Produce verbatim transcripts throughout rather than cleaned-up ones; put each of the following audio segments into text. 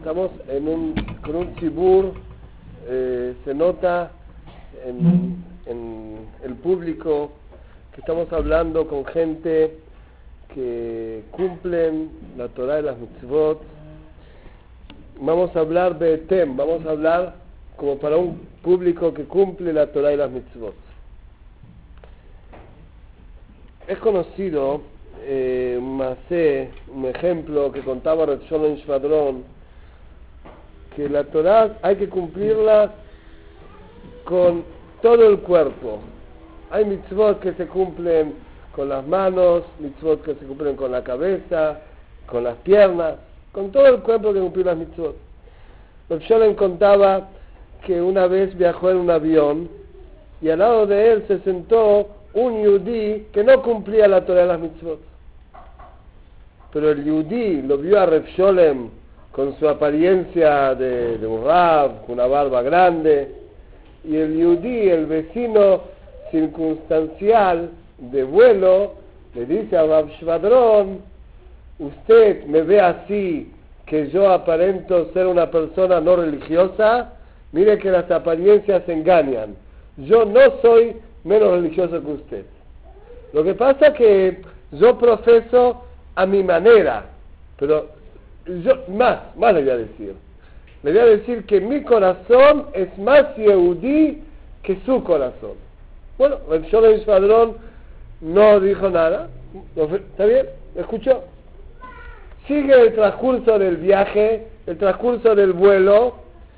Estamos en un, con un tzibur, eh, se nota en, en el público que estamos hablando con gente que cumplen la Torah y las mitzvot. Vamos a hablar de Tem, vamos a hablar como para un público que cumple la Torah y las mitzvot. Es conocido eh, un masé, un ejemplo que contaba Reb Sholem Shvadron, que la Torah hay que cumplirla con todo el cuerpo. Hay mitzvot que se cumplen con las manos, mitzvot que se cumplen con la cabeza, con las piernas, con todo el cuerpo hay que cumplir las mitzvot. Reb Sholem contaba que una vez viajó en un avión y al lado de él se sentó un yudí que no cumplía la Torah de las mitzvot. Pero el yudí lo vio a Reb Sholem con su apariencia de, de un rab, con una barba grande, y el yudí, el vecino circunstancial de vuelo, le dice a Rab Shvadron: usted me ve así, que yo aparento ser una persona no religiosa, mire que las apariencias engañan, yo no soy menos religioso que usted. Lo que pasa es que yo profeso a mi manera, pero yo más, más le voy a decir. Le voy a decir que mi corazón es más yehudí que su corazón. Bueno, el Sholem Shvadron no dijo nada. ¿Está bien? ¿Escuchó? Sigue el transcurso del viaje, el transcurso del vuelo,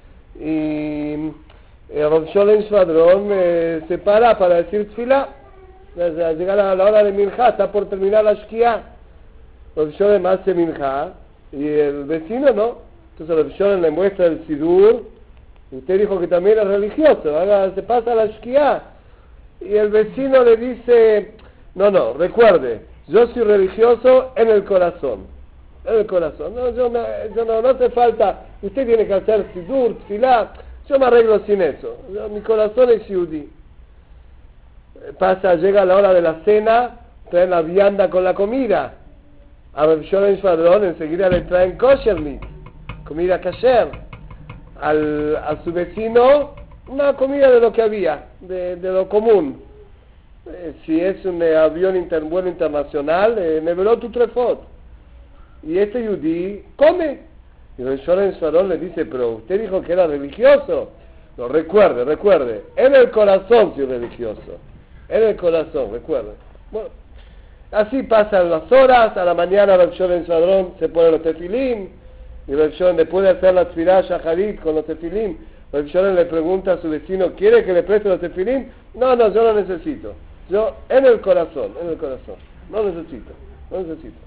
y el Sholem Shvadron eh, se para para decir tefilá. Al llegar a la hora de minjá, está por terminar la shkia. El Sholem hace minjá y el vecino no. Entonces el Sholem le muestra el sidur. Usted dijo que también es religioso, haga, se pasa la shkia. Y el vecino le dice: no, no, recuerde, yo soy religioso en el corazón. En el corazón. No, yo, me, yo no, no hace falta. Usted tiene que hacer sidur, tefilá. Yo me arreglo sin eso. Yo, mi corazón es yudí. Pasa, llega la hora de la cena, traen la vianda con la comida. A Reb Sholem Shvadron enseguida le traen kosher meat, comida kasher. Al, a su vecino una comida de lo que había, de, de lo común. Eh, si es un eh, avión inter, vuelo internacional, eh, me veló tu trefot. Y este yudí come. Y Reb Sholem Shvadron le dice: pero usted dijo que era religioso. No, recuerde, recuerde, en el corazón soy religioso. En el corazón, recuerde. Bueno, así pasan las horas. A la mañana Reb Sholem Shvadron se pone los tefilín, y Reb Sholem, después de hacer la tefilá shacharit con los tefilín, Reb Sholem le pregunta a su vecino: ¿quiere que le preste los tefilín? No, no, yo no necesito. Yo en el corazón, en el corazón. No necesito, no necesito.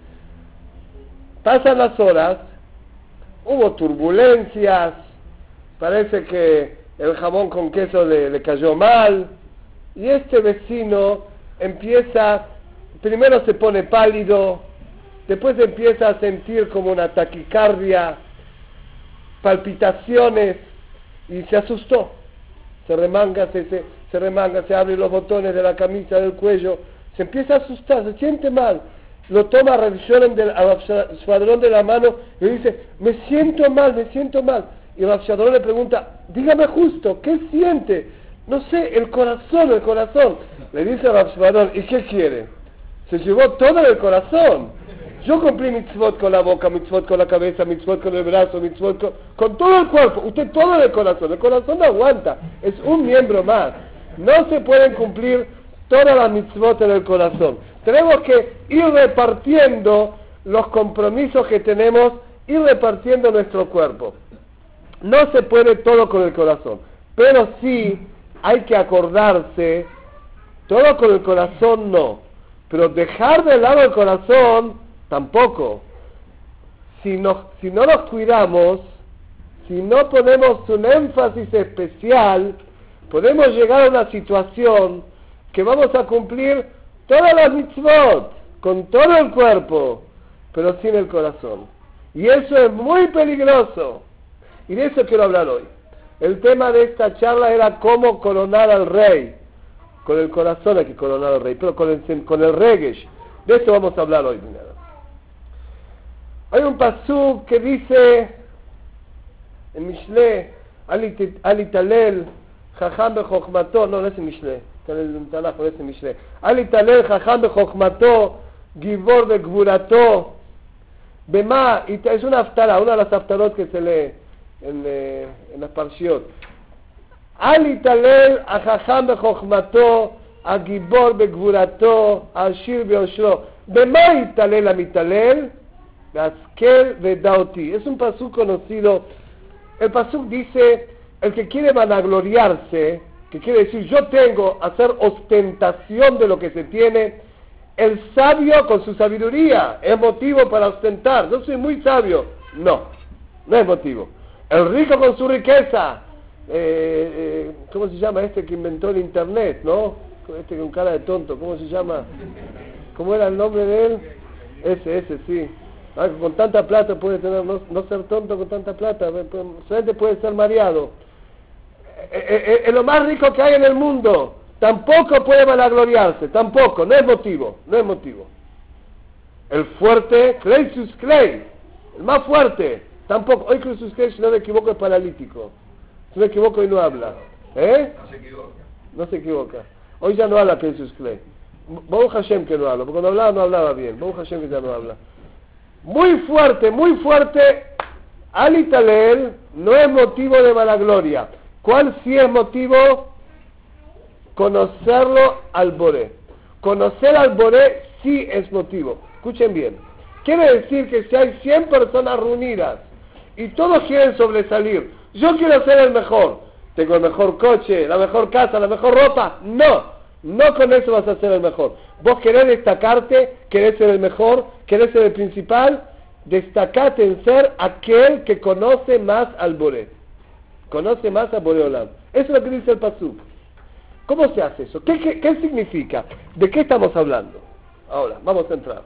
Pasan las horas, hubo turbulencias, parece que el jamón con queso le, le cayó mal, y este vecino empieza, primero se pone pálido, después empieza a sentir como una taquicardia, palpitaciones, y se asustó. Se remanga, se, se, se remanga, se abre los botones de la camisa, del cuello, se empieza a asustar, se siente mal. Lo toma Reb Sholem del Shvadron de la mano y le dice: me siento mal, me siento mal. Y Reb Shvadron le pregunta: dígame justo, ¿qué siente? No sé, el corazón, el corazón. Le dice Reb Shvadron: ¿y qué quiere? Se llevó todo el corazón. Yo cumplí mitzvot con la boca, mitzvot con la cabeza, mitzvot con el brazo, mitzvot con, con todo el cuerpo. Usted todo el corazón. El corazón no aguanta, es un miembro más. No se pueden cumplir todas las mitzvot en el corazón. Tenemos que ir repartiendo los compromisos que tenemos, ir repartiendo nuestro cuerpo. No se puede todo con el corazón, pero sí hay que acordarse, todo con el corazón no, pero dejar de lado el corazón tampoco. Si, nos, si no nos cuidamos, si no ponemos un énfasis especial, podemos llegar a una situación que vamos a cumplir todas las mitzvot, con todo el cuerpo, pero sin el corazón. Y eso es muy peligroso. Y de eso quiero hablar hoy. El tema de esta charla era cómo coronar al rey. Con el corazón hay que coronar al rey, pero con el, con el regesh. De eso vamos a hablar hoy. Hay un pasuk que dice: En Mishle, Alitalel, Jajam Bechokmato, no, no es en Mishle, está en el Tanaj, no es en Mishle. Alitalel, Jajam Bechokmato, Gibor de Gvurato, Bema, y es una aftara, una de las aftarot que se lee en, eh, en las parshiot. Alitalel, Jajam Bechokmato, Agibor Begvurato, Ashir Beoshro. Bema Italel Amitalel, Gaskel Vedaoti. Es un pasuk conocido. El pasuk dice, el que quiere vanagloriarse, que quiere decir yo tengo, hacer ostentación de lo que se tiene, el sabio con su sabiduría es motivo para ostentar. Yo soy muy sabio. No, no es motivo. El rico con su riqueza, eh, eh, ¿cómo se llama este que inventó el internet, no? Este con cara de tonto, ¿cómo se llama? ¿Cómo era el nombre de él? Ese, ese, sí. Ah, con tanta plata puede tener, no, no ser tonto con tanta plata, solamente puede ser mareado. Es eh, eh, eh, lo más rico que hay en el mundo, tampoco puede vanagloriarse, tampoco, no es motivo, no es motivo. El fuerte, Cleisus Clay, el más fuerte, tampoco. Hoy Cleisus Clay, si no me equivoco, es paralítico. Si me equivoco y no habla. ¿Eh? No se equivoca. No se equivoca. Hoy ya no habla Cleisus Clay. Baruch Hashem que no habla, porque cuando hablaba no hablaba bien. Baruch Hashem que ya no habla. Muy fuerte, muy fuerte. Alitalel no es motivo de vanagloria. ¿Cuál sí es motivo? Conocerlo al Boré. Conocer al Boré sí es motivo. Escuchen bien. Quiere decir que si hay cien personas reunidas y todos quieren sobresalir, yo quiero ser el mejor, tengo el mejor coche, la mejor casa, la mejor ropa. No, no con eso vas a ser el mejor. Vos querés destacarte, querés ser el mejor, querés ser el principal, destacate en ser aquel que conoce más al Boré. Conoce más al Boré Olam. Eso es lo que dice el pasuk. ¿Cómo se hace eso? ¿Qué, qué, qué significa? ¿De qué estamos hablando? Ahora, vamos a entrar.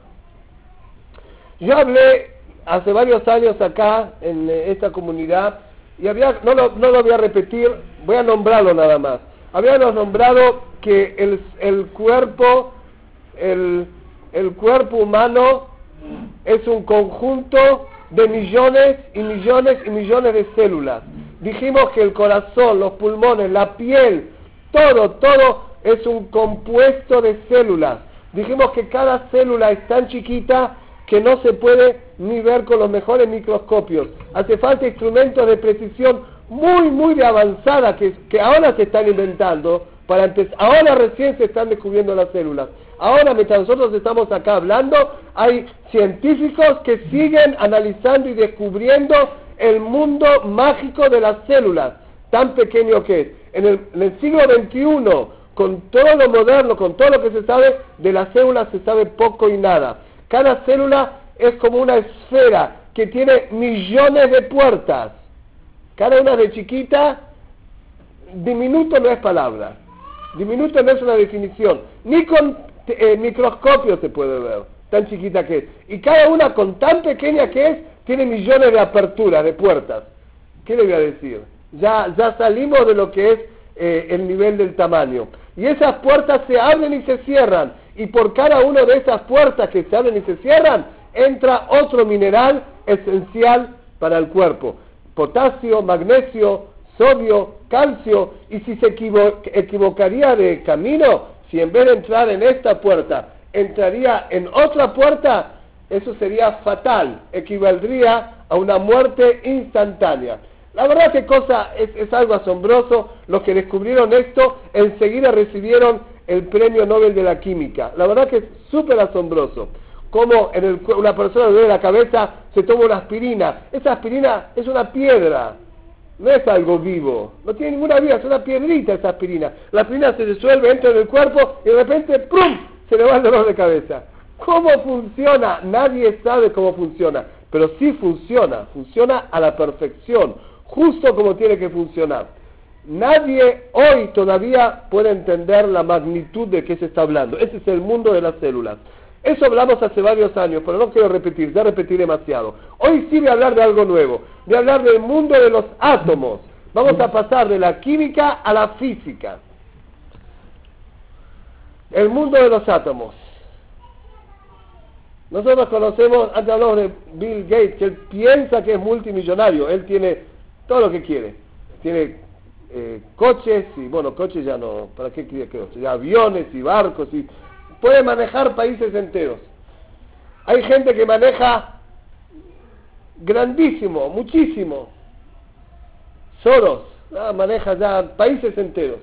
Yo hablé hace varios años acá, en esta comunidad, y había, no lo, no lo voy a repetir, voy a nombrarlo nada más. Habíamos nombrado que el, el cuerpo, el, el cuerpo humano es un conjunto de millones y millones y millones de células. Dijimos que el corazón, los pulmones, la piel, todo, todo es un compuesto de células. Dijimos que cada célula es tan chiquita que no se puede ni ver con los mejores microscopios. Hace falta instrumentos de precisión muy, muy de avanzada que, que ahora se están inventando. Para antes, ahora recién se están descubriendo las células. Ahora, mientras nosotros estamos acá hablando, hay científicos que siguen analizando y descubriendo el mundo mágico de las células, tan pequeño que es. En el, en el siglo veintiuno, con todo lo moderno, con todo lo que se sabe, de las células se sabe poco y nada. Cada célula es como una esfera que tiene millones de puertas. Cada una de chiquita, diminuto no es palabra. Diminuto no es una definición. Ni con eh, microscopio se puede ver, tan chiquita que es. Y cada una, con tan pequeña que es, tiene millones de aperturas, de puertas. ¿Qué le voy a decir? Ya, ya salimos de lo que es eh, el nivel del tamaño. Y esas puertas se abren y se cierran. Y por cada una de esas puertas que se abren y se cierran, entra otro mineral esencial para el cuerpo. Potasio, magnesio, sodio, calcio. Y si se equivo- equivocaría de camino, si en vez de entrar en esta puerta, entraría en otra puerta, eso sería fatal. Equivaldría a una muerte instantánea. La verdad que cosa es, es algo asombroso. Los que descubrieron esto enseguida recibieron el premio Nobel de la Química. La verdad que es súper asombroso. Como en el, una persona le duele la cabeza, se toma una aspirina. Esa aspirina es una piedra, no es algo vivo. No tiene ninguna vida, es una piedrita esa aspirina. La aspirina se disuelve, entra en el cuerpo y de repente ¡prum!, se le va el dolor de cabeza. ¿Cómo funciona? Nadie sabe cómo funciona. Pero sí funciona, funciona a la perfección, justo como tiene que funcionar. Nadie hoy todavía puede entender la magnitud de qué se está hablando. Ese es el mundo de las células. Eso hablamos hace varios años, pero no quiero repetir, ya repetí demasiado. Hoy sí voy a hablar de algo nuevo. Voy a hablar del mundo de los átomos. Vamos a pasar de la química a la física. El mundo de los átomos. Nosotros conocemos, antes hablamos de Bill Gates, que él piensa que es multimillonario. Él tiene todo lo que quiere. Tiene eh, coches, y bueno, coches ya no, ¿para qué quiere coches? Ya aviones y barcos, y puede manejar países enteros. Hay gente que maneja grandísimo, muchísimo. Soros, ah, maneja ya países enteros.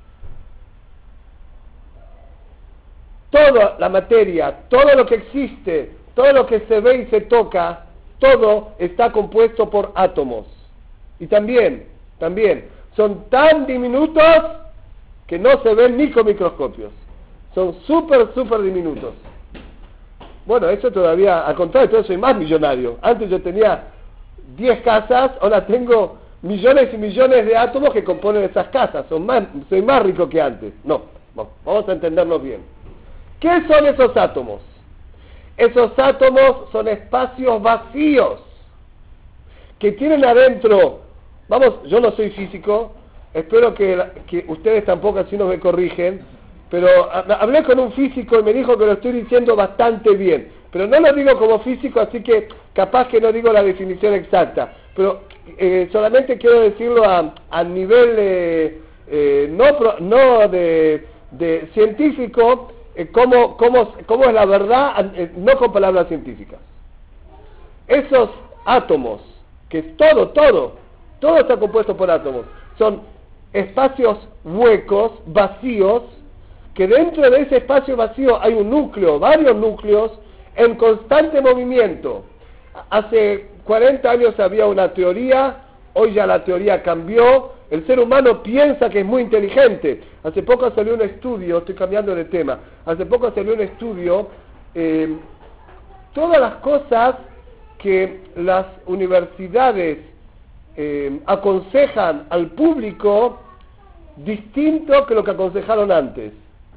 Toda la materia, todo lo que existe, todo lo que se ve y se toca, todo está compuesto por átomos. Y también, también, son tan diminutos que no se ven ni con microscopios. Son súper, súper diminutos. Bueno, eso todavía, al contrario, todavía soy más millonario. Antes yo tenía diez casas, ahora tengo millones y millones de átomos que componen esas casas. Son más, soy más rico que antes. No, vamos a entendernos bien. ¿Qué son esos átomos? Esos átomos son espacios vacíos que tienen adentro, vamos, yo no soy físico, espero que, que ustedes tampoco, así no me corrigen, pero hablé con un físico y me dijo que lo estoy diciendo bastante bien, pero no lo digo como físico, así que capaz que no digo la definición exacta, pero eh, solamente quiero decirlo a, a nivel eh, eh, no, pro, no de, de científico, eh, cómo, cómo, cómo es la verdad, eh, no con palabras científicas. Esos átomos, que todo, todo, todo está compuesto por átomos, son espacios huecos, vacíos, que dentro de ese espacio vacío hay un núcleo, varios núcleos, en constante movimiento. Hace cuarenta años había una teoría, hoy ya la teoría cambió, el ser humano piensa que es muy inteligente. Hace poco salió un estudio, estoy cambiando de tema, hace poco salió un estudio, eh, todas las cosas que las universidades eh, aconsejan al público distinto que lo que aconsejaron antes.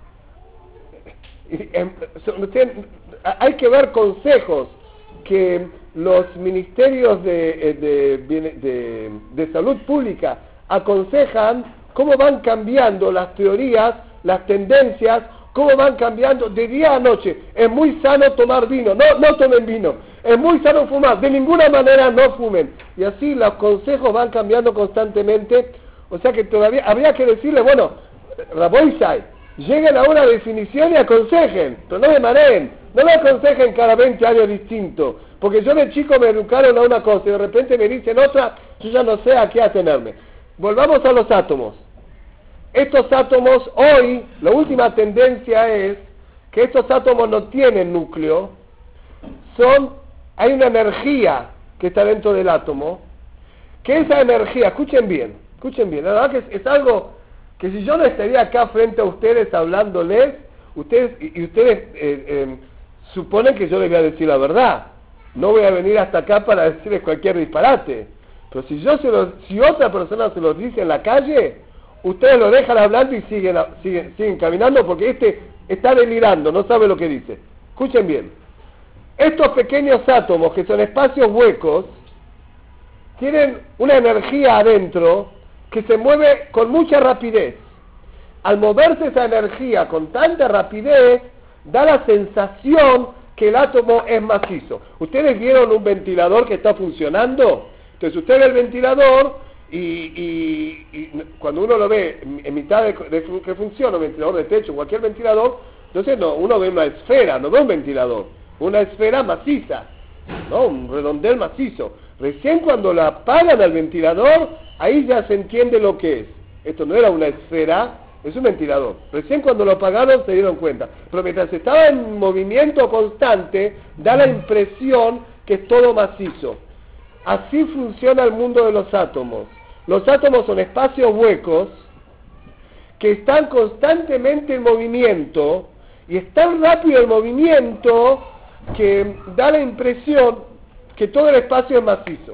Hay que ver consejos que los ministerios de, de, de, de salud pública aconsejan, cómo van cambiando las teorías, las tendencias, cómo van cambiando de día a noche. Es muy sano tomar vino, no, no tomen vino. Es muy sano fumar, de ninguna manera no fumen. Y así los consejos van cambiando constantemente. O sea que todavía habría que decirle, bueno, Raboisai, lleguen a una definición y aconsejen, pero no me mareen, no me aconsejen cada veinte años distinto, porque yo de chico me educaron a una cosa y de repente me dicen otra, yo ya no sé a qué atenerme. Volvamos a los átomos. Estos átomos hoy, la última tendencia es que estos átomos no tienen núcleo, son, hay una energía que está dentro del átomo, que esa energía, escuchen bien, escuchen bien, la verdad que es, es algo que si yo no estaría acá frente a ustedes hablándoles, ustedes y, y ustedes eh, eh, suponen que yo les voy a decir la verdad. No voy a venir hasta acá para decirles cualquier disparate. Pero si yo se los, si otra persona se los dice en la calle, ustedes lo dejan hablando y siguen, siguen, siguen caminando porque este está delirando, no sabe lo que dice. Escuchen bien. Estos pequeños átomos, que son espacios huecos, tienen una energía adentro que se mueve con mucha rapidez. Al moverse esa energía con tanta rapidez, da la sensación que el átomo es macizo. ¿Ustedes vieron un ventilador que está funcionando? Entonces usted ve el ventilador y, y, y cuando uno lo ve en mitad de, de que funciona, un ventilador de techo, cualquier ventilador, entonces no, uno ve una esfera, no ve un ventilador, una esfera maciza, ¿no? Un redondel macizo. Recién cuando la apagan al ventilador, ahí ya se entiende lo que es. Esto no era una esfera, es un ventilador. Recién cuando lo apagaron se dieron cuenta. Pero mientras estaba en movimiento constante, da la impresión que es todo macizo. Así funciona el mundo de los átomos. Los átomos son espacios huecos que están constantemente en movimiento, y es tan rápido el movimiento que da la impresión que todo el espacio es macizo.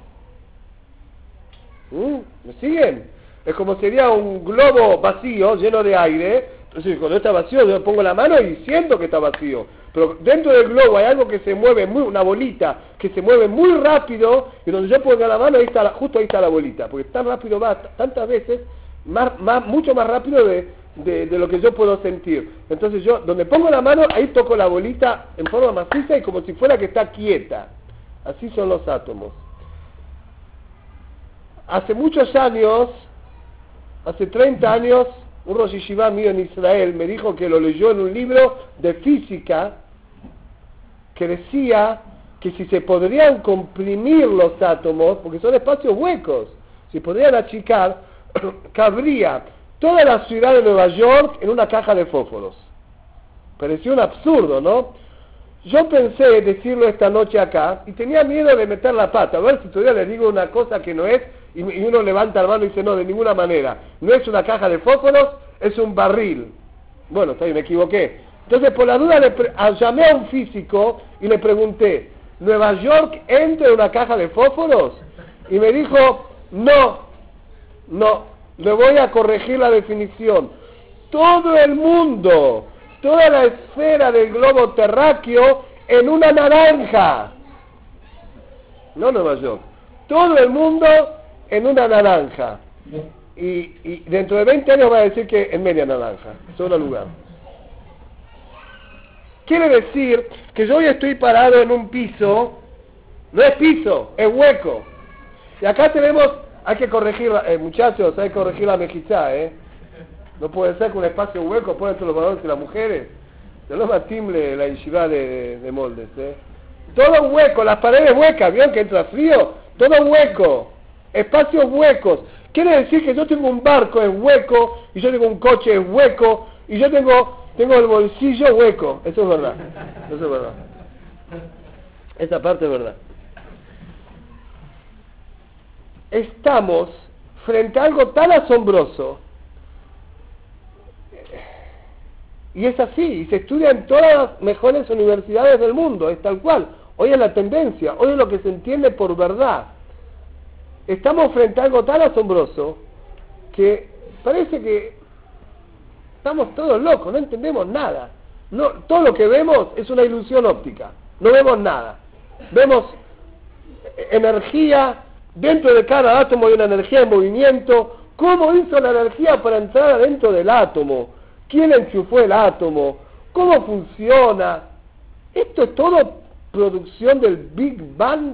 ¿Mm? ¿Me siguen? Es como sería un globo vacío, lleno de aire. Entonces cuando está vacío yo pongo la mano y siento que está vacío. Pero dentro del globo hay algo que se mueve, muy, una bolita, que se mueve muy rápido, y donde yo pongo la mano, ahí está la, justo ahí está la bolita. Porque tan rápido va, tantas veces, más, más, mucho más rápido de, de, de lo que yo puedo sentir. Entonces yo, donde pongo la mano, ahí toco la bolita en forma maciza y como si fuera que está quieta. Así son los átomos. hace muchos años, hace treinta años, un Rosh Yeshiva mío en Israel me dijo que lo leyó en un libro de física que decía que si se podrían comprimir los átomos, porque son espacios huecos, si podrían achicar, cabría toda la ciudad de Nueva York en una caja de fósforos. Pareció un absurdo, ¿no? Yo pensé decirlo esta noche acá y tenía miedo de meter la pata, a ver si todavía le digo una cosa que no es y, y uno levanta la mano y dice no, de ninguna manera, no es una caja de fósforos, es un barril. Bueno, está bien, me equivoqué. Entonces por la duda le pre- llamé a un físico y le pregunté, ¿Nueva York entra en una caja de fósforos? Y me dijo, no, no, le voy a corregir la definición. Todo el mundo, toda la esfera del globo terráqueo en una naranja. No Nueva York. Todo el mundo en una naranja. Y, y dentro de veinte años va a decir que en media naranja, solo lugar. Quiere decir que yo hoy estoy parado en un piso, no es piso, es hueco. Y acá tenemos, hay que corregir, eh, muchachos, hay que corregir la mejizá, ¿eh? No puede ser que un espacio hueco pueda entre los varones y las mujeres. De lo más timble la yeshiva de, de, de moldes, ¿eh? Todo hueco, las paredes huecas, ¿vieron que entra frío? Todo hueco, espacios huecos. Quiere decir que yo tengo un barco en hueco, y yo tengo un coche en hueco, y yo tengo, tengo el bolsillo hueco. Eso es verdad, eso es verdad. Esa parte es verdad. Estamos frente a algo tan asombroso, y es así, y se estudia en todas las mejores universidades del mundo, es tal cual. Hoy es la tendencia, hoy es lo que se entiende por verdad. Estamos frente a algo tan asombroso que parece que estamos todos locos, no entendemos nada. No, todo lo que vemos es una ilusión óptica, no vemos nada. Vemos energía, dentro de cada átomo hay una energía en movimiento. ¿Cómo hizo la energía para entrar adentro del átomo? ¿Quién enchufó el átomo? ¿Cómo funciona? ¿Esto es todo producción del Big Bang?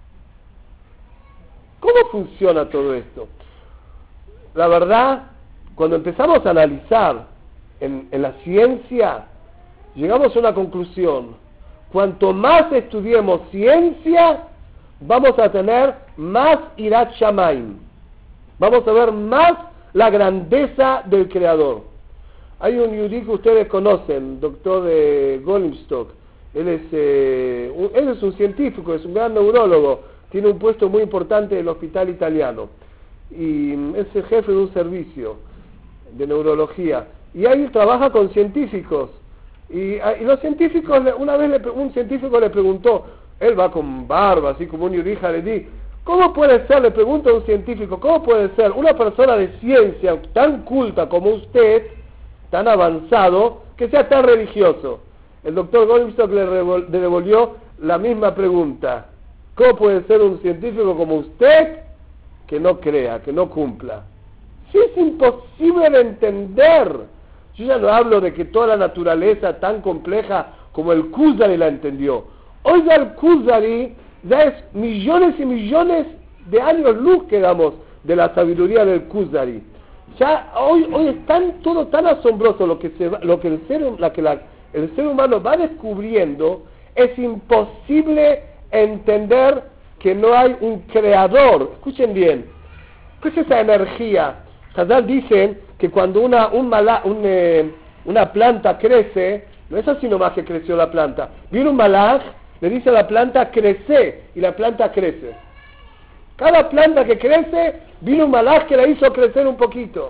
¿Cómo funciona todo esto? La verdad, cuando empezamos a analizar en, en la ciencia, llegamos a una conclusión. Cuanto más estudiemos ciencia, vamos a tener más Irat Shamayim. Vamos a ver más la grandeza del Creador. Hay un yudí que ustedes conocen, doctor de Goldstock. Él es, eh, un, él es un científico, es un gran neurólogo. Tiene un puesto muy importante en el hospital italiano. Y es el jefe de un servicio de neurología. Y ahí trabaja con científicos. Y, y los científicos, una vez le, un científico le preguntó, él va con barba, así como un yudí jaredí, ¿cómo puede ser, le pregunta a un científico, cómo puede ser una persona de ciencia tan culta como usted, tan avanzado, que sea tan religioso? El doctor Goldstock le, revol- le devolvió la misma pregunta. ¿Cómo puede ser un científico como usted que no crea, que no cumpla? Sí, es imposible de entender. Yo ya no hablo de que toda la naturaleza tan compleja como el Kuzari la entendió. Hoy ya el Kuzari ya es millones y millones de años luz que damos de la sabiduría del Kuzari. Ya hoy hoy es tan, todo tan asombroso lo que se va, lo que el ser la que la, el ser humano va descubriendo, es imposible entender que no hay un creador. Escuchen bien, ¿qué es esa energía? Hazal dicen que cuando una un mala, un, eh, una planta crece, no es así nomás que creció la planta. Viene un malaj, le dice a la planta crece, y la planta crece. Cada planta que crece, vino un malaj que la hizo crecer un poquito.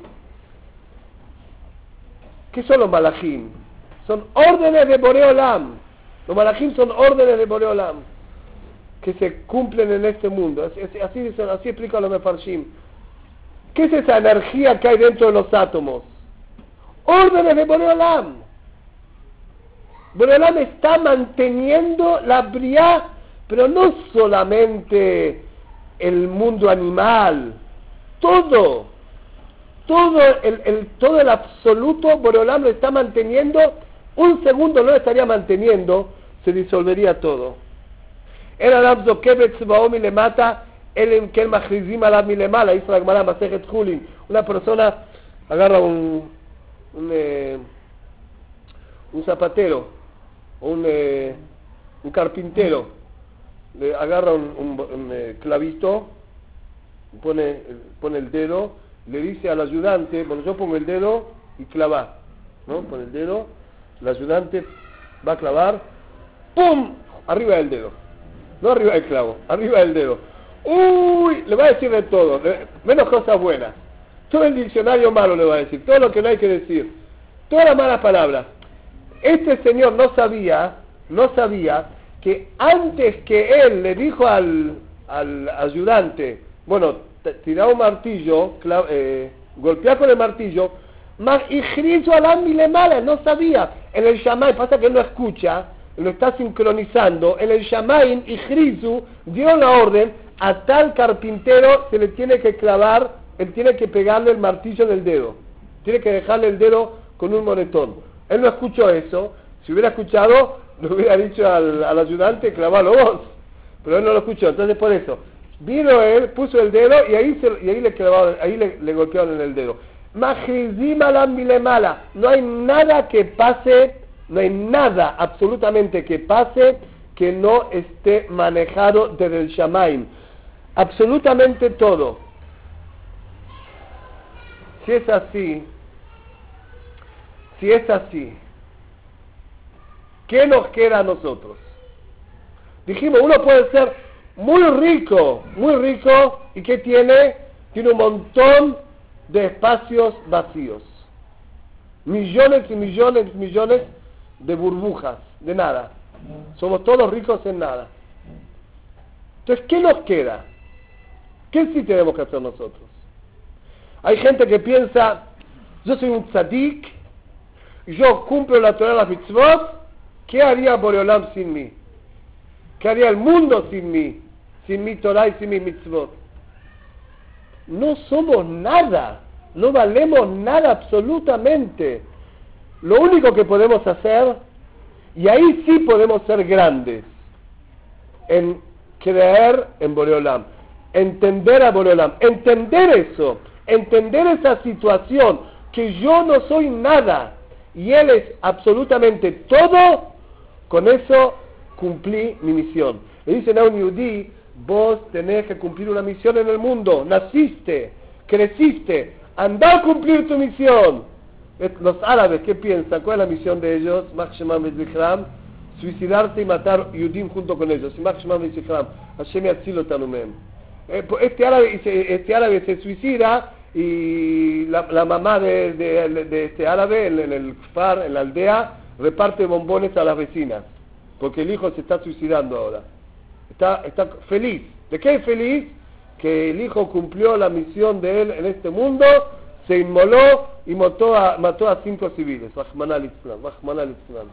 ¿Qué son los malajim? Son órdenes de Boreolam. Los malajim son órdenes de Boreolam que se cumplen en este mundo. Así, así, así, así explica los mefarshim. ¿Qué es esa energía que hay dentro de los átomos? Órdenes de Boreolam. Boreolam está manteniendo la briá, pero no solamente el mundo animal, todo, todo el, el, todo el absoluto, Boreolam lo está manteniendo. Un segundo no lo estaría manteniendo, se disolvería todo. El Adam Zokebet Zbaom y le mata, el que el Mahrizim ala milemala, hizo la Gemara Masejet Julin. Una persona agarra un, un, eh, un zapatero, un, eh, un carpintero, le agarra un, un, un eh, clavito, pone, pone el dedo, le dice al ayudante, bueno, yo pongo el dedo y clava, ¿no? Pone el dedo, el ayudante va a clavar, ¡pum! Arriba del dedo, no arriba del clavo, arriba del dedo. ¡Uy! Le va a decir de todo, menos cosas buenas. Todo el diccionario malo le va a decir, todo lo que no hay que decir, todas las malas palabras. Este señor no sabía, no sabía que antes que él le dijo al, al ayudante, bueno, tirá un martillo, clav, eh, golpea con el martillo, más Ijrizu alam milemala, no sabía. En el Shamay, pasa que él no escucha, lo está sincronizando, en el Shamay, Ijrizu dio la orden, a tal carpintero se le tiene que clavar, él tiene que pegarle el martillo en el dedo, tiene que dejarle el dedo con un moretón. Él no escuchó eso, si hubiera escuchado, le hubiera dicho al, al ayudante, clavalo vos, pero él no lo escuchó, entonces por eso, vino él, puso el dedo y ahí, se, y ahí, le, clavaron, ahí le, le golpearon en el dedo. Mahrizim ala milemala, no hay nada que pase, no hay nada absolutamente que pase que no esté manejado desde el Shamaim, absolutamente todo. Si es así, si es así, ¿qué nos queda a nosotros? Dijimos, uno puede ser muy rico, muy rico, ¿y qué tiene? Tiene un montón de espacios vacíos. Millones y millones y millones de burbujas, de nada. Somos todos ricos en nada. Entonces, ¿qué nos queda? ¿Qué sí tenemos que hacer nosotros? Hay gente que piensa, yo soy un tzadik, yo cumplo la Torah de las mitzvot, ¿qué haría Boreolam sin mí? ¿Qué haría el mundo sin mí? Sin mi Torah y sin mi mitzvot. No somos nada, no valemos nada absolutamente. Lo único que podemos hacer, y ahí sí podemos ser grandes, en creer en Boreolam, entender a Boreolam, entender eso, entender esa situación, que yo no soy nada, y Él es absolutamente todo, con eso cumplí mi misión. Le dicen a un yudí, vos tenés que cumplir una misión en el mundo, naciste, creciste, andá a cumplir tu misión. Los árabes, ¿qué piensan? ¿Cuál es la misión de ellos? Makshemam Bezikram, suicidarse y matar yudim junto con ellos. Makshemam Bezikram, Hashem Yatzilo Tanumem. Este árabe, este árabe se suicida y la, la mamá de, de, de este árabe en, en el far, en la aldea, reparte bombones a las vecinas, porque el hijo se está suicidando ahora. Está, está feliz. ¿De qué es feliz? Que el hijo cumplió la misión de él en este mundo, se inmoló y mató a, mató a cinco civiles. Rahman al-Islam, Rahman al-Islam.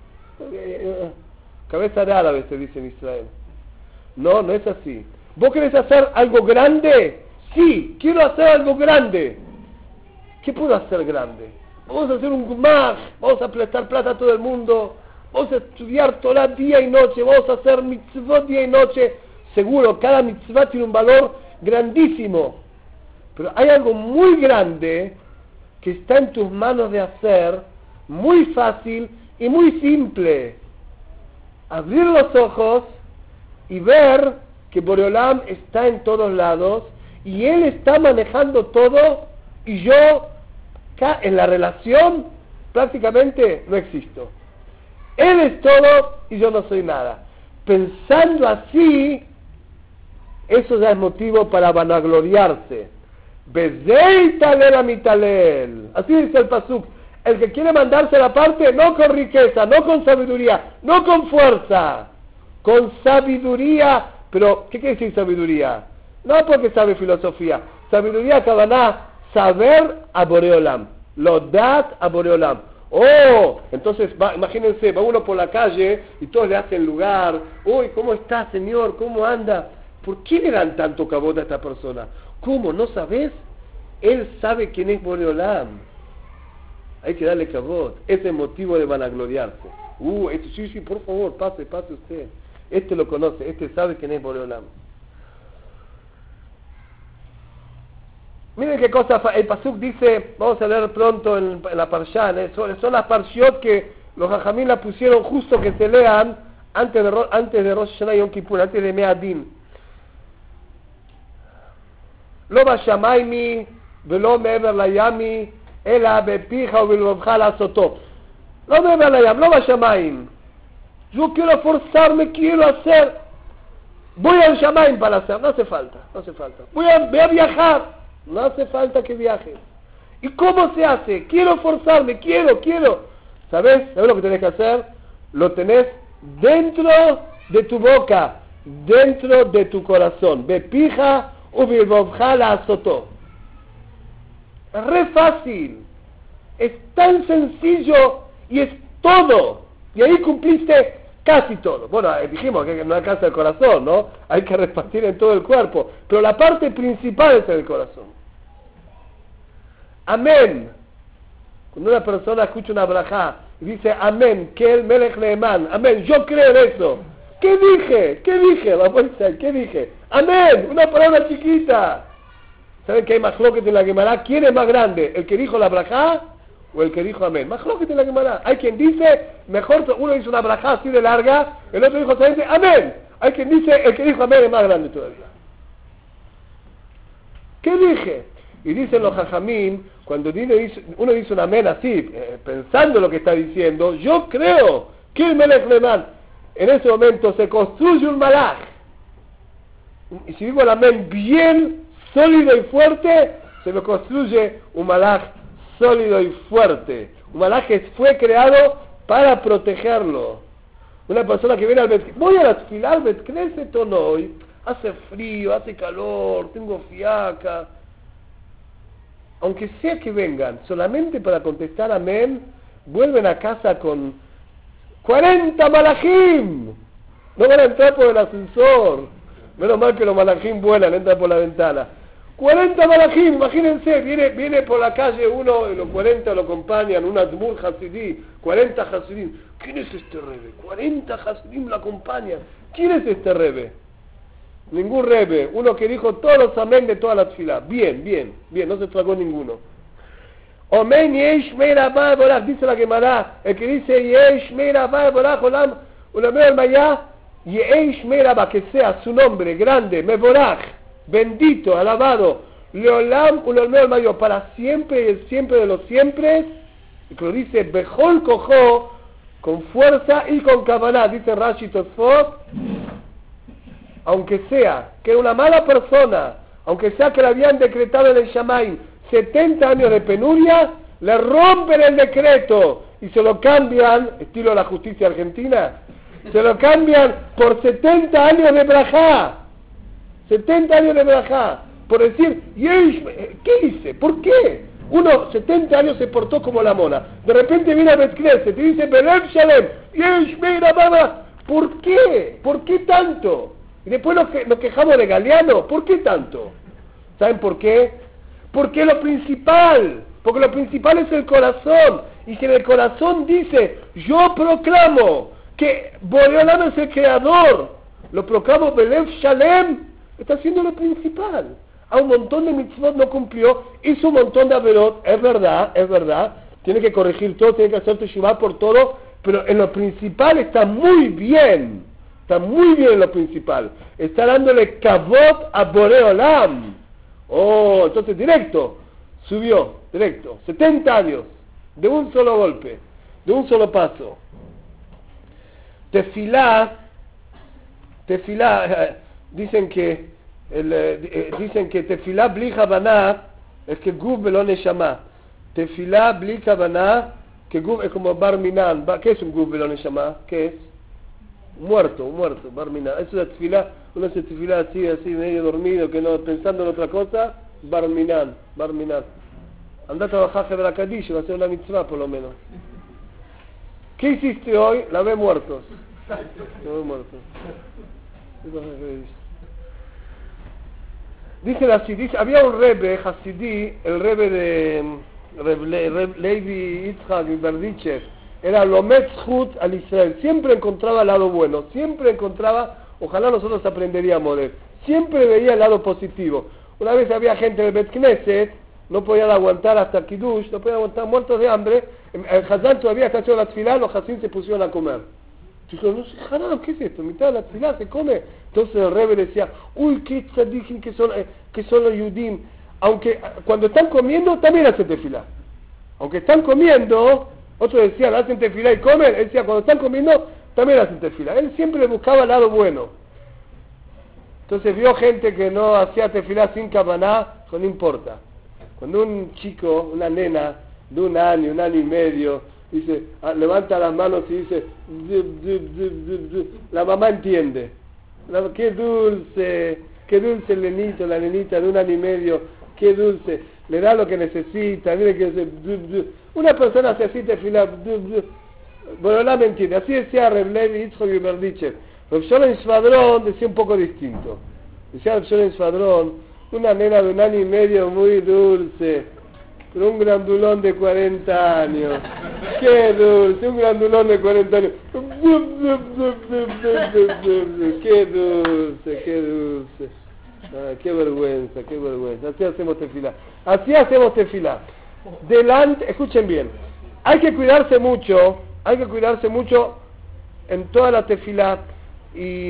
Cabeza de árabe se dice en Israel. No, no es así. ¿Vos querés hacer algo grande? Sí, quiero hacer algo grande. ¿Qué puedo hacer grande? Vamos a hacer un gumaj, vamos a prestar plata a todo el mundo, vamos a estudiar Torah día y noche, vamos a hacer mitzvot día y noche. Seguro, cada mitzvah tiene un valor grandísimo. Pero hay algo muy grande que está en tus manos de hacer, muy fácil y muy simple. Abrir los ojos y ver que Boreolam está en todos lados y Él está manejando todo y yo acá en la relación prácticamente no existo. Él es todo y yo no soy nada. Pensando así, eso ya es motivo para vanagloriarse. Bezei talel a mitalel. Así dice el pasuk. El que quiere mandarse la parte, no con riqueza, no con sabiduría, no con fuerza, con sabiduría. Pero, ¿qué quiere decir sabiduría? No porque sabe filosofía. Sabiduría, Kavaná, saber a Boreolam. Lodat a Boreolam. Oh, entonces, va, imagínense, va uno por la calle y todos le hacen lugar. Uy, ¿cómo está, señor? ¿Cómo anda? ¿Por qué le dan tanto cabot a esta persona? ¿Cómo? ¿No sabes? Él sabe quién es Boreolam. Hay que darle cabot. Ese es motivo de vanagloriarse. Uh, este, sí, sí, por favor, pase, pase usted. Este lo conoce, este sabe quién es Boreolam. Miren qué cosa, el pasuk dice, vamos a leer pronto en, en la parsha, ¿eh? son, son las parshiot que los jajamín la pusieron justo que se lean antes de, antes de Rosh Hashanah y Yom Kippur, antes de Me'adin. Lo bashamaymi, velo me'ever layami, ela bepija o bilobja lasotó. Lo me'ever layam, lo bashamayim. Yo quiero forzarme, quiero hacer. Voy al Shamayim para hacer, no hace falta, no hace falta. Voy a, voy a viajar. No hace falta que viajes. ¿Y cómo se hace? Quiero forzarme, quiero, quiero. ¿Sabes? ¿Sabes lo que tenés que hacer? Lo tenés dentro de tu boca, dentro de tu corazón. Bepija u bilbobja la azotó. Es re fácil. Es tan sencillo y es todo. Y ahí cumpliste casi todo. Bueno, dijimos que no alcanza el corazón, ¿no? Hay que repartir en todo el cuerpo. Pero la parte principal es el corazón. Amén. Cuando una persona escucha una brajá y dice amén, que el melech neeman, amén, yo creo en eso. ¿Qué dije? ¿Qué dije? Vamos a decir, ¿qué dije? Amén, una palabra chiquita. ¿Saben que hay majloquet en la Gemara? ¿Quién es más grande? ¿El que dijo la brajá o el que dijo amén? Majloquet en la Gemara. Hay quien dice, mejor, uno dice una brajá así de larga, el otro dijo solamente amén. Hay quien dice, el que dijo amén es más grande todavía. ¿Qué dije? Y dicen los jajamín, cuando uno dice un amén así, eh, pensando lo que está diciendo, yo creo que el melech neeman, en ese momento se construye un malaj. Y si digo el amén bien sólido y fuerte, se me construye un malaj sólido y fuerte. Un malaj que fue creado para protegerlo. Una persona que viene al Bet Knesset, voy a la tefilá al Bet Knesset o no, hoy hace frío, hace calor, tengo fiaca. Aunque sea que vengan solamente para contestar amén, vuelven a casa con cuarenta malajim. No van a entrar por el ascensor. Menos mal que los malajim vuelan, entran por la ventana. cuarenta malajim, imagínense, viene, viene por la calle uno, y los cuarenta lo acompañan, un admur hasidí, cuarenta hasidim. ¿Quién es este rebe? cuarenta hasidim lo acompañan. ¿Quién es este rebe? Ningún rebe, uno que dijo todos los amén de todas las filas. Bien, bien, bien, no se tragó ninguno. Omen yesh meira ba borach, dice la Gemara, el que dice yesh meira ba borach olam ulameo el maya, yesh meira ba, que sea su nombre grande, mevorach, bendito, alabado, leolam ulameo el mayo, para siempre y el siempre de los siempre, y que lo dice bejol kojo, con fuerza y con kavaná, dice Rashi Tosfot. Aunque sea que era una mala persona, aunque sea que le habían decretado en el Shamayim setenta años de penuria, le rompen el decreto y se lo cambian, estilo la justicia argentina, se lo cambian por setenta años de brajá. setenta años de brajá. Por decir, ¿qué hice? ¿Por qué? Uno, setenta años se portó como la mona. De repente viene a Bet Knesset y dice, Belem Shalem, Yesh Meira Baba. ¿Por qué? ¿Por qué tanto? Y después nos, que, nos quejamos de Galeano. ¿Por qué tanto? ¿Saben por qué? Porque lo principal, porque lo principal es el corazón. Y si en el corazón dice, yo proclamo que Boreolam es el creador, lo proclamo Belev Shalem, está haciendo lo principal. A un montón de mitzvot no cumplió, hizo un montón de averot, es verdad, es verdad, tiene que corregir todo, tiene que hacer teshuvah por todo, pero en lo principal está muy bien. Está muy bien en lo principal. Está dándole kavod a Boreolam. Oh, entonces directo. Subió, directo. setenta años. De un solo golpe. De un solo paso. Tefilá. Tefilá. Dicen que. El, eh, dicen que tefilá bli Habaná es que guf velo neshama. Tefilá bli Habaná que guf es como bar minan. ¿Qué es un guf velo neshama? ¿Qué es? Muerto, muerto, barmina. Eso es tefilá, uno se tefilá así, así, medio dormido, que no, pensando en otra cosa, barminan, barminan. Anda a trabajar Hebra Kaddish, va a ser una mitzvah por lo menos. ¿Qué hiciste hoy? Lavé muertos. Lavé muertos. Dice así, dice, había un rebe, Hasidí, el rebe de Reb, Le, Reb Levi Yitzhak Berdichev, era Lometz Zhut al Israel, siempre encontraba el lado bueno, siempre encontraba, ojalá nosotros aprenderíamos de él, siempre veía el lado positivo. Una vez había gente en el Bet Knesset, no podían aguantar hasta Kiddush, no podían aguantar, muertos de hambre. El Hazán todavía está haciendo la tefilá, los Hazín se pusieron a comer. Dijo, no sé, Haram, ¿qué es esto? Mitad de la tefilá se come. Entonces el Rebbe decía, uy, qué tzadikim que son, eh, que son los Yudim. Aunque cuando están comiendo también hacen tefilá. Aunque están comiendo, otros decían, hacen tefilá y comen. Él decía, cuando están comiendo también hacen tefilá. Él siempre buscaba el lado bueno. Entonces vio gente que no hacía tefilá sin kavaná, no importa. Cuando un chico, una nena de un año, un año y medio, dice, ah, levanta las manos y dice, zip, zip, zip, zip, zip, la mamá entiende. La, qué dulce, qué dulce el nenito, la nenita de un año y medio, qué dulce, le da lo que necesita, mire que dice, zip, zip. Una persona hace así tefilá, zip, zip. Bueno, la me entiende. Así decía Reb Levi Yitzchok Yuberdichev. Reb Sholem Shvadron decía un poco distinto. Decía Reb Sholem Shvadron, una nena de un año y medio muy dulce, pero un grandulón de cuarenta años. ¡Qué dulce! Un grandulón de cuarenta años. ¡Qué dulce! ¡Qué dulce! Ay, ¡qué vergüenza! ¡Qué vergüenza! Así hacemos tefilá. Así hacemos tefilá. Delante, escuchen bien. Hay que cuidarse mucho, hay que cuidarse mucho en toda la tefilá. ¿Y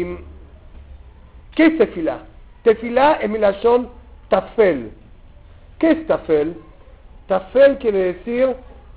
qué es tefilá? Tefilá es milashon tafel. ¿Qué es tafel? Tafel quiere decir,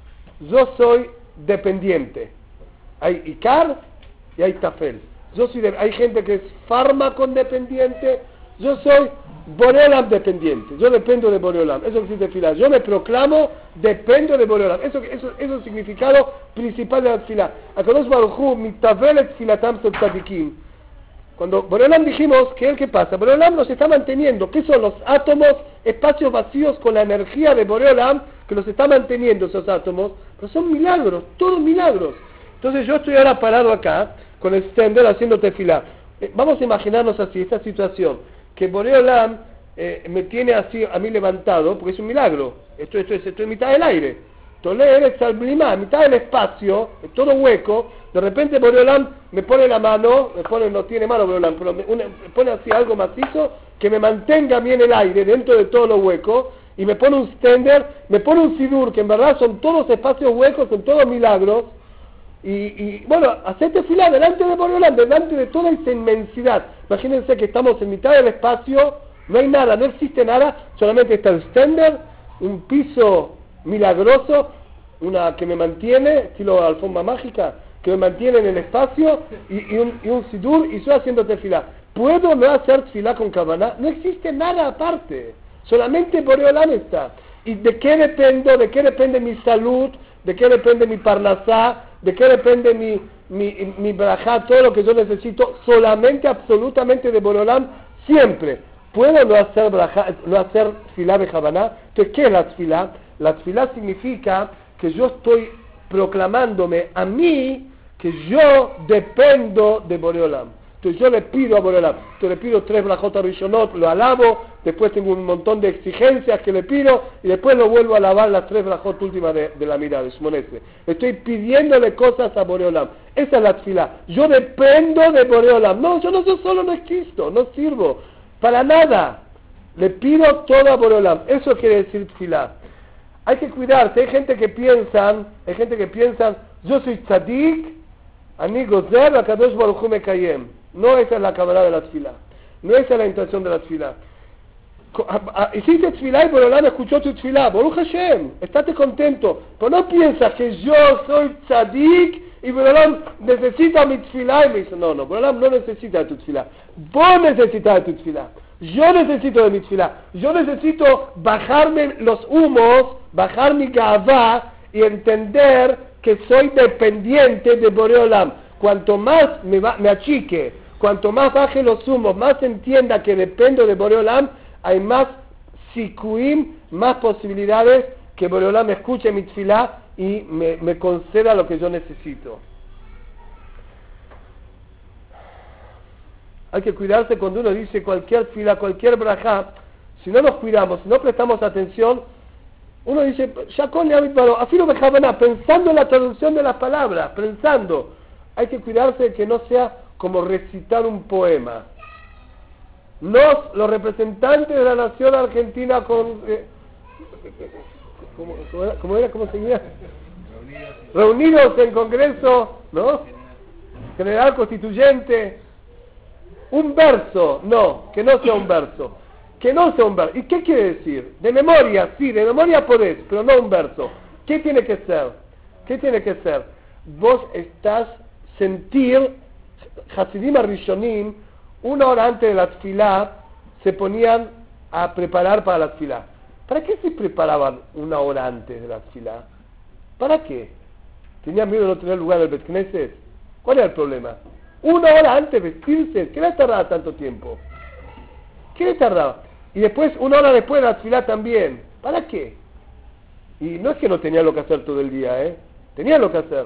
yo soy dependiente. Hay ikar y hay tafel. Yo soy de, hay gente que es fármaco dependiente, yo soy Boreolam dependiente. Yo dependo de Boreolam. Eso es tefilá. Yo me proclamo, dependo de Boreolam. Eso, eso, eso es el significado principal de la tefilá. Akadosh Baruj Hu mitavelet filatam sol tzadikim. Cuando Boreolam dijimos que él, ¿qué pasa? Boreolam nos está manteniendo. ¿Qué son los átomos? Espacios vacíos con la energía de Boreolam que los está manteniendo esos átomos. Pero son milagros, todos milagros. Entonces yo estoy ahora parado acá con el stender haciendo tefilá. Eh, vamos a imaginarnos así, esta situación. Que Boreolam eh, me tiene así a mí levantado, porque es un milagro. Esto, esto, esto, esto es mitad del aire. Toler es al blimá, mitad del espacio, es todo hueco. De repente Boreolam me pone la mano, me pone, no tiene mano Boreolam, pero me, una, me pone así algo macizo que me mantenga a mí en el aire, dentro de todo lo hueco, y me pone un stender, me pone un sidur, que en verdad son todos espacios huecos, son todos milagros. Y, y bueno, hacer tefilá delante de Boreolam, delante de toda esa inmensidad. Imagínense que estamos en mitad del espacio, no hay nada, no existe nada, solamente está el stender, un piso milagroso, una que me mantiene, estilo alfombra mágica, que me mantiene en el espacio, y, y un, y un sidur, y estoy haciendo tefilá. ¿Puedo no hacer tefilá con kavaná? No existe nada aparte, solamente Boreolam está. ¿Y de qué dependo? ¿De qué depende mi salud? ¿De qué depende mi parnasá? ¿De qué depende mi, mi, mi brajá? Todo lo que yo necesito, solamente, absolutamente de Boreolam, siempre. ¿Puedo no hacer brajá, no hacer tefilá de Javaná? Entonces, ¿qué es la tefilá? La tefilá significa que yo estoy proclamándome a mí que yo dependo de Boreolam. Entonces yo le pido a Boreolam, yo le pido tres brajot rishonot, lo alabo, después tengo un montón de exigencias que le pido, y después lo vuelvo a alabar las tres brajot últimas de, de la mirada, de Shmonese. Estoy pidiéndole cosas a Boreolam. Esa es la tefilá. Yo dependo de Boreolam. No, yo no yo solo no existo, no sirvo para nada. Le pido todo a Boreolam. Eso quiere decir tefilá. Hay que cuidarse. Hay gente que piensan, hay gente que piensan, yo soy tzadik, ani gozer, akadosh baruch hu mekayem. No, esa es la cabalá de la tefilá. No esa es la intención de la tefilá. Hiciste tefilá y Boreolam escuchó tu tefilá. Baruch Hashem, estate contento. Pero no piensas que yo soy tzadik y Boreolam necesita mi tefilá. Y me dice, no, no, Boreolam no necesita tu tefilá. Vos necesitas de tu tefilá. Yo necesito de mi tefilá. Yo necesito bajarme los humos, bajar mi gavá y entender que soy dependiente de Boreolam. Cuanto más me, va, me achique, cuanto más baje los humos, más entienda que dependo de Boreolam, hay más sikuim, más posibilidades que Boreolam me escuche mi tefilá y me, me conceda lo que yo necesito. Hay que cuidarse cuando uno dice cualquier fila, cualquier brajá. Si no nos cuidamos, si no prestamos atención, uno dice, Shakon Yavit Baro, afilo Bejabaná, pensando en la traducción de las palabras, pensando. Hay que cuidarse de que no sea como recitar un poema. Nos, los representantes de la nación argentina con... Eh, ¿cómo, cómo era? ¿Cómo era? ¿Cómo se llama? Reunidos en Congreso, ¿no? General Constituyente. Un verso, no, que no sea un verso. Que no sea un verso. ¿Y qué quiere decir? De memoria, sí, de memoria podés, pero no un verso. ¿Qué tiene que ser? ¿Qué tiene que ser? Vos estás sentir, Hasidim Rishonim, una hora antes de la tfilá, se ponían a preparar para la tfilá. ¿Para qué se preparaban una hora antes de la tfilá? ¿Para qué? ¿Tenían miedo de no tener lugar en el Bet Knesset? ¿Cuál era el problema? Una hora antes de vestirse, ¿qué le tardaba tanto tiempo? ¿Qué le tardaba? Y después, una hora después de la tfilá también. ¿Para qué? Y no es que no tenían lo que hacer todo el día, ¿eh? Tenían lo que hacer.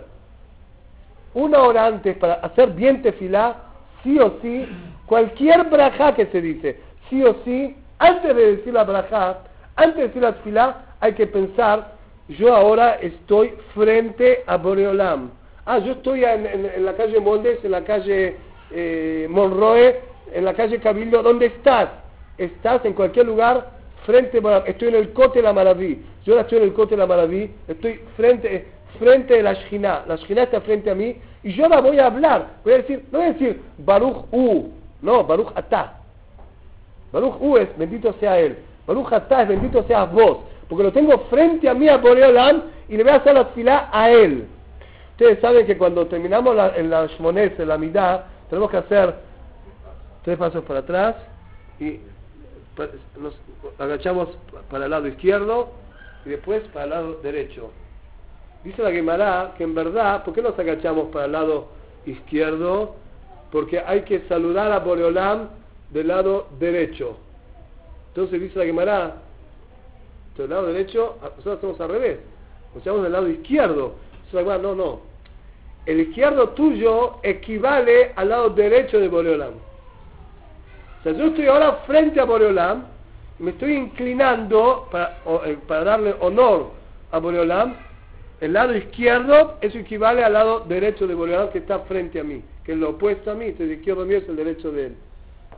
Una hora antes, para hacer bien tefilá, sí o sí, cualquier brajá que se dice, sí o sí, antes de decir la brajá, antes de decir la tefilá, hay que pensar, yo ahora estoy frente a Boreolam. Ah, yo estoy en, en, en la calle Moldes, en la calle eh, Monroe, en la calle Cabildo. ¿Dónde estás? Estás en cualquier lugar frente a... Estoy en el Cote de la Maraví. Yo ahora estoy en el Cote de la Maraví. Estoy frente, frente de la Shjiná. La Shjiná está frente a mí. Y yo ahora voy a hablar. Voy a decir, no voy a decir Baruch U. No, Baruch Atá. Baruch U es bendito sea él. Baruch Atá es bendito seas vos. Porque lo tengo frente a mí a Boreolam y le voy a hacer la tefilá a él. Ustedes saben que cuando terminamos la, en la Shmonés, en la Midá, tenemos que hacer tres pasos para atrás y nos agachamos para el lado izquierdo y después para el lado derecho. Dice la Gemara que en verdad, ¿por qué nos agachamos para el lado izquierdo? Porque hay que saludar a Boreolam del lado derecho. Entonces dice la Gemara, del lado derecho, nosotros hacemos al revés, nos echamos del lado izquierdo. No, no. El izquierdo tuyo equivale al lado derecho de Boreolam. O sea, yo estoy ahora frente a Boreolam, me estoy inclinando para, para darle honor a Boreolam. El lado izquierdo, eso equivale al lado derecho de Boreolam que está frente a mí, que es lo opuesto a mí. Entonces el izquierdo mío es el derecho de él.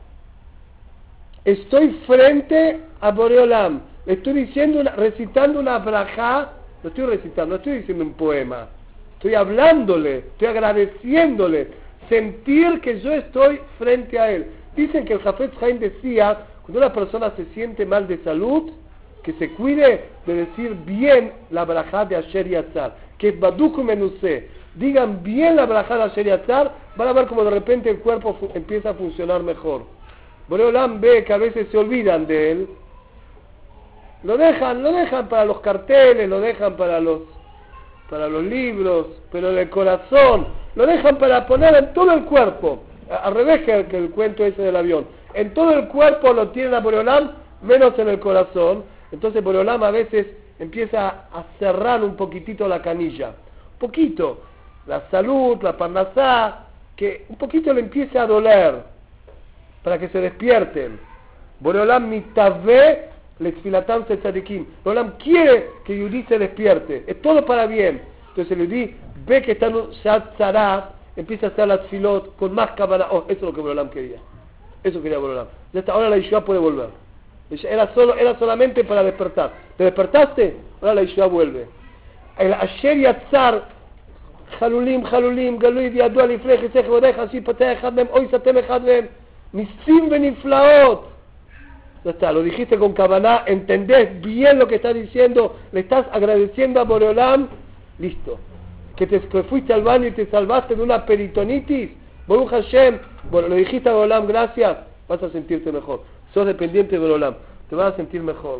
Estoy frente a Boreolam. Le estoy diciendo, una, recitando una brajá. No estoy recitando, no estoy diciendo un poema. Estoy hablándole, estoy agradeciéndole. Sentir que yo estoy frente a él. Dicen que el Jafetz Haim decía, cuando una persona se siente mal de salud, que se cuide de decir bien la brajá de Asher Yatzar. Que es Baduku Menusé. Digan bien la brajá de Asher Yatzar, van a ver como de repente el cuerpo fu- empieza a funcionar mejor. Boreolam ve que a veces se olvidan de él. Lo dejan, lo dejan para los carteles, lo dejan para los para los libros, pero en el corazón, lo dejan para poner en todo el cuerpo, al revés que el, que el cuento ese del avión. En todo el cuerpo lo tienen a Boreolam, menos en el corazón. Entonces Boreolam a veces empieza a cerrar un poquitito la canilla, un poquito, la salud, la parnasá, que un poquito le empiece a doler, para que se despierten. Boreolam mitave Letzfilatam Tzadikim. Boreolam quiere que Yudí se despierte. Es todo para bien. Entonces el Yudí ve que está en un Shat Tzara, empieza a hacer la tfilot con más cámara. Oh, eso es lo que Boreolam quería. Eso quería Boreolam. Ya está, ahora la Yeshua puede volver. Era, solo, era solamente para despertar. ¿Te despertaste? Ahora la Yeshua vuelve. El Asher Yatzar, Jalulim, Jalulim, Galuid, Yadua, Liflej, Esej, Bodeja, Así, Pateh, Echad Mem, Hoy Satem, Echad Mem, Nisim Beniflaot. Ya está, lo dijiste con Kavaná, entendés bien lo que estás diciendo, le estás agradeciendo a Boreolam, listo. Que te que fuiste al baño y te salvaste de una peritonitis, Baruch Hashem, bueno, lo dijiste a Boreolam, gracias, vas a sentirte mejor. Sos dependiente de Boreolam, te vas a sentir mejor.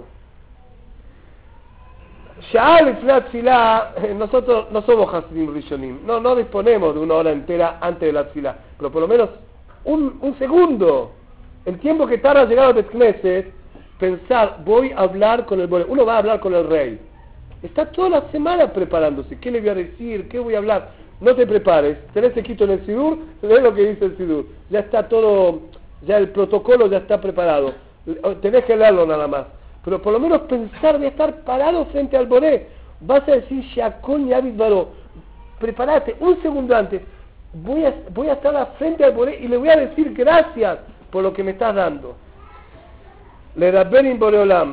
Sha'al Iflat Tfilá, nosotros no somos Hasidim Rishonim, no, no disponemos de una hora entera antes de la Tfilá, pero por lo menos un, un segundo. El tiempo que tarda a llegar al Bet Knesset, pensar, voy a hablar con el Boreolam. Uno va a hablar con el rey. Está toda la semana preparándose. ¿Qué le voy a decir? ¿Qué voy a hablar? No te prepares. Tenés escrito en el Sidur, tenés lo que dice el Sidur. Ya está todo, ya el protocolo ya está preparado. Tenés que leerlo nada más. Pero por lo menos pensar de estar parado frente al Boré. Vas a decir, Shakon Yavid Baró. Prepárate un segundo antes. Voy a, voy a estar frente al Boré y le voy a decir gracias por lo que me estás dando. Le Rabbenim Boreolam.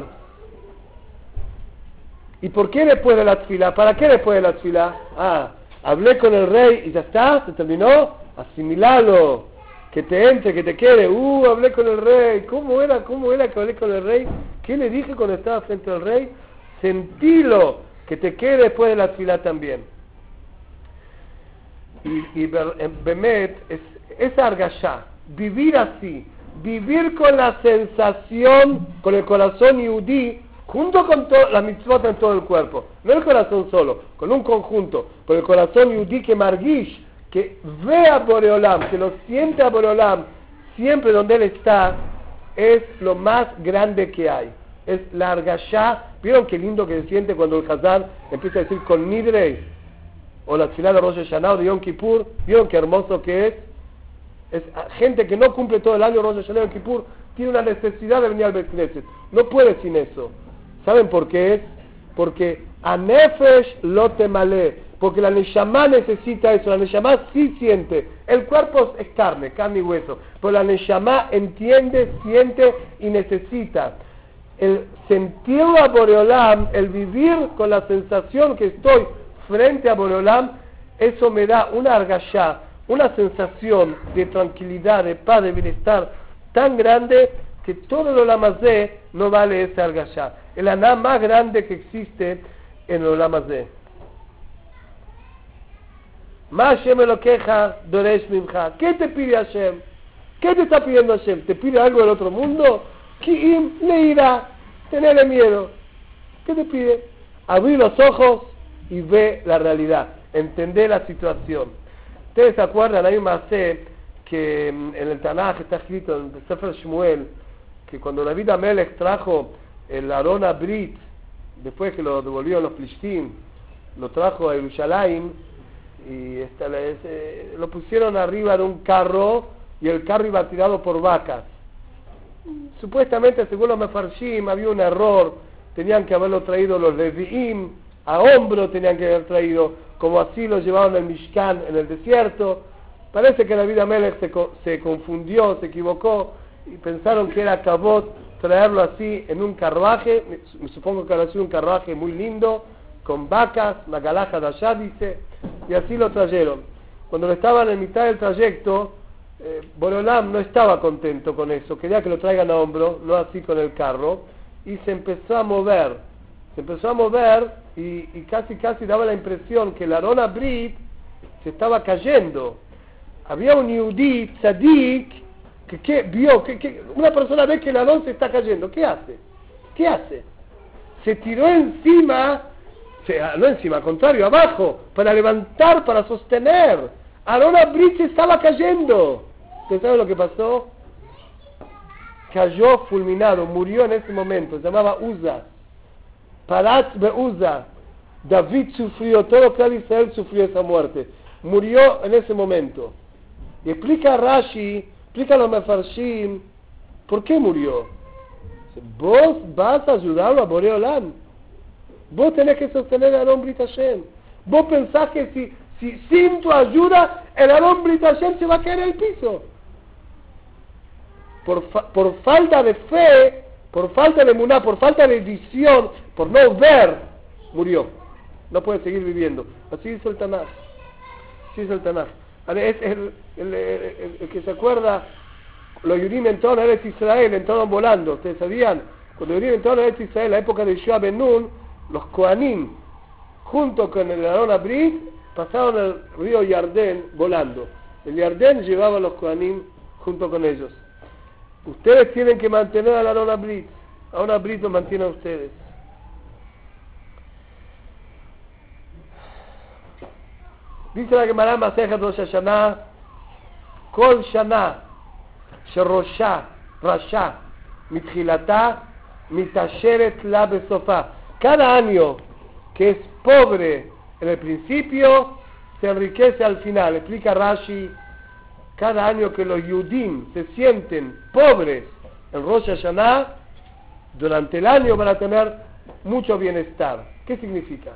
¿Y por qué después de la tefilá? ¿Para qué después de la tefilá? Ah, hablé con el rey y ya está, se terminó. Asimilalo, que te entre, que te quede. Uh, hablé con el rey. ¿Cómo era? ¿Cómo era que hablé con el rey? ¿Qué le dije cuando estaba frente al rey? Sentilo, que te quede después de la tefilá también. Y, y Bemet, es, es argashá, vivir así, vivir con la sensación, con el corazón yudí, junto con to- la mitzvot en todo el cuerpo, no el corazón solo, con un conjunto, con el corazón yudí que margish, que ve a Boreolam, que lo siente a Boreolam, siempre donde él está, es lo más grande que hay. Es la argashá. ¿Vieron qué lindo que se siente cuando el Hazán empieza a decir con Nidrei? O la tefilá de Rosh Hashanah o de Yom Kippur. ¿Vieron qué hermoso que es? Es gente que no cumple todo el año Rosh Hashanah y Yom Kippur, tiene una necesidad de venir al Beit Knesset. No puede sin eso. ¿Saben por qué es? Porque Anefesh lo temale. Porque la Neshama necesita eso. La Neshama sí siente. El cuerpo es carne, carne y hueso. Pero la Neshama entiende, siente y necesita. El sentirlo a Boreolam, el vivir con la sensación que estoy frente a Boreolam, eso me da una argashá, una sensación de tranquilidad, de paz, de bienestar tan grande que todo el Olam Hazé no vale ese argashá. El aná más grande que existe en el Olam Hazé. Ma Hashem me lo queja, Doresh Mimcha. ¿Qué te pide Hashem? ¿Qué te está pidiendo Hashem? ¿Te pide algo del otro mundo? Ki'im leira, tenerle miedo. ¿Qué te pide? Abrir los ojos y ve la realidad, entender la situación. Ustedes se acuerdan, hay un masé que en el Tanaj está escrito en el Sefer Shmuel, que cuando David Amelech trajo el Aron Abrit, después que lo devolvieron los Plishtim, lo trajo a Jerusalén y esta, eh, lo pusieron arriba de un carro y el carro iba tirado por vacas. Supuestamente, según los Mefarshim, había un error, tenían que haberlo traído los Leviim, a hombro tenían que haber traído, como así lo llevaron el Mishkan en el desierto. Parece que David Amelech se, se confundió, se equivocó, y pensaron que era cabot traerlo así en un carruaje. Me supongo que habrá sido un carruaje muy lindo, con vacas, la galaja de allá dice, y así lo trajeron. Cuando estaban en mitad del trayecto, eh, Boreolam no estaba contento con eso, quería que lo traigan a hombro, no así con el carro, y se empezó a mover, se empezó a mover y, y casi casi daba la impresión que el Aron Abrit se estaba cayendo. Había un Yehudí tzadik que, que vio, que, que una persona ve que el Aron se está cayendo, ¿qué hace? ¿Qué hace? Se tiró encima, se, no encima, al contrario, abajo, para levantar, para sostener. Aron Abrit se estaba cayendo. ¿Usted sabe lo que pasó? Cayó fulminado, murió en ese momento, se llamaba Uza. Paratz Beuza. David sufrió, todo Clan Israel sufrió esa muerte. Murió en ese momento. Y explica a Rashi, explica a los Mefarshim, ¿por qué murió? Vos vas a ayudarlo a Boreolam. Vos tenés que sostener a Aron Brit Hashem. Vos pensás que si, si sin tu ayuda, el Aron Brit Hashem se va a caer en el piso. Por, fa por falta de fe, por falta de emuná, por falta de visión, por no ver, murió. No puede seguir viviendo. Así dice el Tanaj. Así dice el Tanaj. Es el, el, el, el, el que se acuerda, los Yudim entraron a Eretz Israel, entraron volando. ¿Ustedes sabían? Cuando los Yudim entraron a Eretz Israel, en la época de Yoshua ben Nun, los Kohanim, junto con el Aron Abrit, pasaron el río Yardén volando. El Yardén llevaba a los Kohanim junto con ellos. Ustedes tienen que mantener al Aron Abrit. Aron Abrit lo mantiene a ustedes. Dice la Gemara Masejet Rosh Hashanah, Kol Shana, Sherosha, Rasha, Mitchilata, Mitasheret La Besofá. Cada año que es pobre en el principio, se enriquece al final. Explica Rashi. Cada año que los Yudim se sienten pobres en Rosh Hashanah, durante el año van a tener mucho bienestar. ¿Qué significa?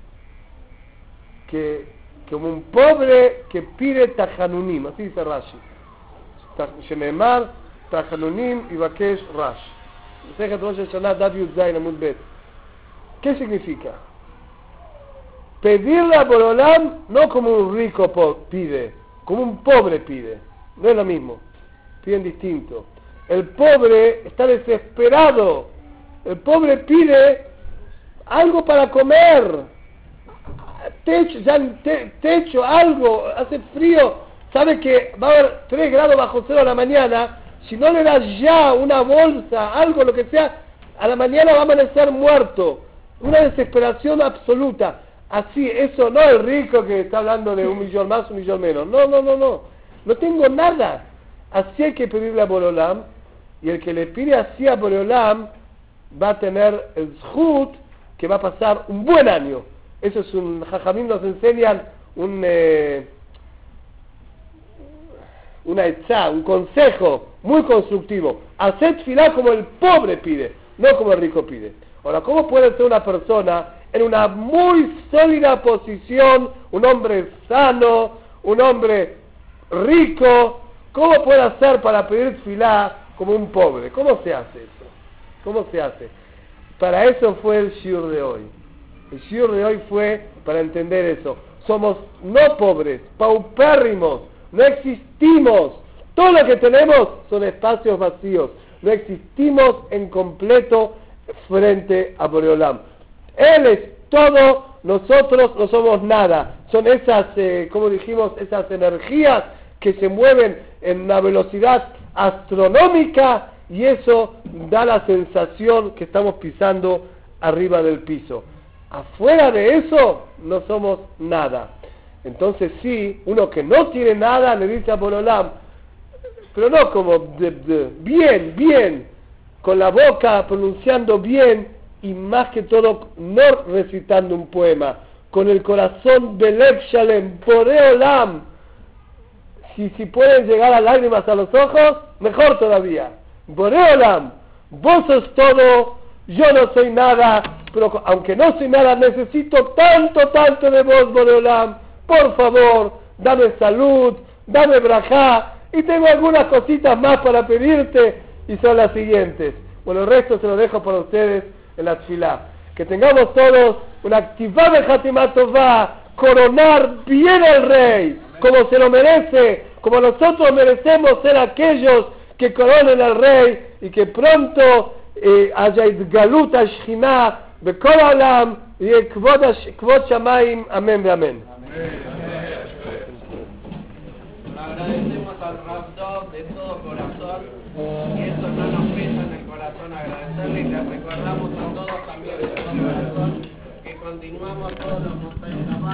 Que como un pobre que pide tajanunim, así dice Rashi. Shenemar, tajanunim y bakesh Rash. ¿Qué significa? Pedirle a Borolam no como un rico pide, como un pobre pide. No es lo mismo, piden distinto. El pobre está desesperado. El pobre pide algo para comer, techo, ya te, techo, algo, hace frío, sabe que va a haber tres grados bajo cero a la mañana. Si no le das ya una bolsa, algo, lo que sea, a la mañana va a amanecer muerto. Una desesperación absoluta. Así, eso no el rico que está hablando de un millón más, un millón menos. No, no, no, no. No tengo nada. Así hay que pedirle a Borolam. Y el que le pide así a Borolam va a tener el zhut que va a pasar un buen año. Eso es un... Jajamín nos enseñan un... Eh, una etzá, un consejo muy constructivo. Hacer tefilá como el pobre pide, no como el rico pide. Ahora, ¿cómo puede ser una persona en una muy sólida posición, un hombre sano, un hombre rico? ¿Cómo puede hacer para pedir tefilá como un pobre? ¿Cómo se hace eso? ¿Cómo se hace? Para eso fue el shiur de hoy. El shiur de hoy fue para entender eso. Somos no pobres, paupérrimos, no existimos. Todo lo que tenemos son espacios vacíos. No existimos en completo frente a Boreolam. Él es todo, nosotros no somos nada. Son esas, eh, como dijimos, esas energías que se mueven en una velocidad astronómica y eso da la sensación que estamos pisando arriba del piso. Afuera de eso no somos nada. Entonces sí, uno que no tiene nada le dice a Boreolam, pero no como de, de, bien, bien, con la boca pronunciando bien y más que todo no recitando un poema, con el corazón de Lev Shalem, Boreolam. Si, si pueden llegar a lágrimas a los ojos, mejor todavía. Boreolam, vos sos todo, yo no soy nada, pero aunque no soy nada, necesito tanto, tanto de vos, Boreolam. Por favor, dame salud, dame brajá, y tengo algunas cositas más para pedirte, y son las siguientes. Bueno, el resto se lo dejo para ustedes en la tefilá. Que tengamos todos una activada de Hatimat Tová, coronar bien al rey, como se lo merece, como nosotros merecemos ser aquellos que coronen al rey, y que pronto eh, haya Idgalut Ashchina, Bekol Olam, y Kvod Shamayim, amén, amén. Agradecemos al Rabdov de todo corazón y eso no nos pesa en el corazón agradecerle y les recordamos a todos también de todo corazón que continuamos todos los